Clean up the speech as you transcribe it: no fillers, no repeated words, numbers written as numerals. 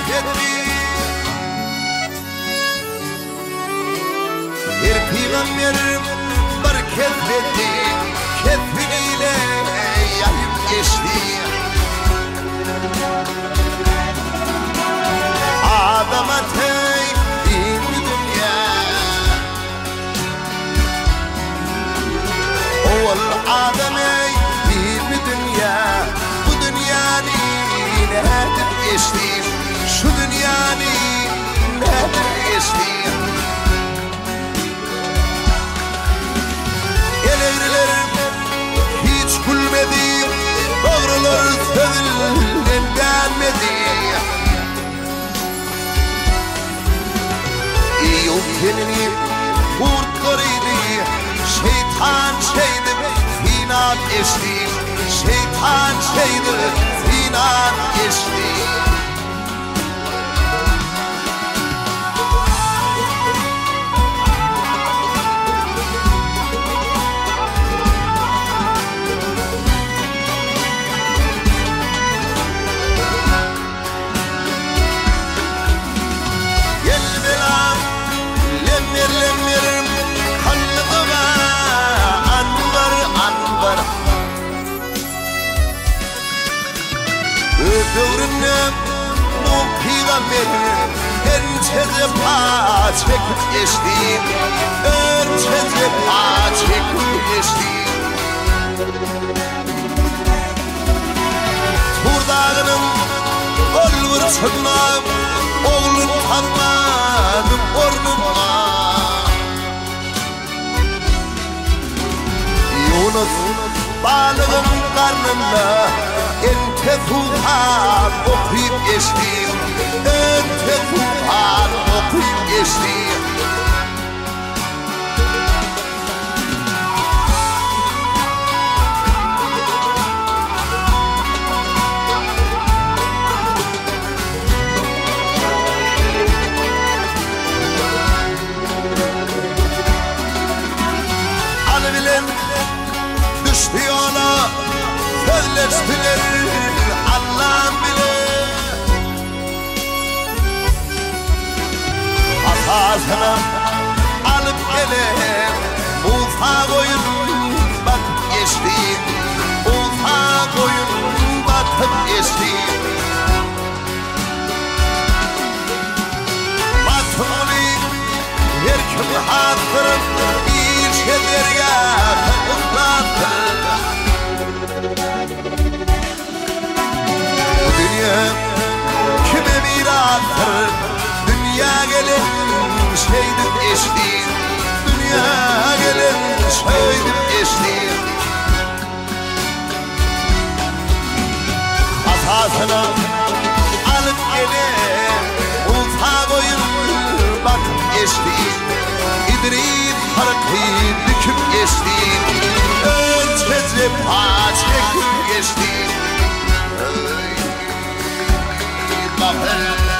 etdi. Bir peygamberim bir kefetti, kefeniyle yayıp geçti. Adama tek bir dünya, oğul Adem'e bir dünya. Bu dünyanın nedir geçti, şu dünyanın nedir geçti. Eğrilerim hiç gülmedi, doğrular sözünden gelmedi. Kendini kurtlarıydı, şeytan şeydi, finan geçti. Şeytan şeydi, finan geçti. Öldürünüm bu peygamberim, herkese pağa çekip geçti. Herkese pağa çekip geçti. Turdağının olvur çıkmam, oğlum tanmadım ornuma. Yunus balığın karnında ente tufan okuyup geçti. Ente tufan okuyup geçti. Alabilen düştü yola, sözleştiler Allah'ım bile. Hatasını alıp gelip Musa koyun bakıp geçti. Musa koyun bakıp geçti. Batımını her kimi hatırım bir şeylerge takıplattı. Dünya kime mirastır? Dünya gelen şeydir geçti. Dünya gelen şeydir geçti. Hatasını alıp gelip Musa koyun bakıp geçti. İdris farkı düküp geçti. Ötesi pağa çekip geçti. Love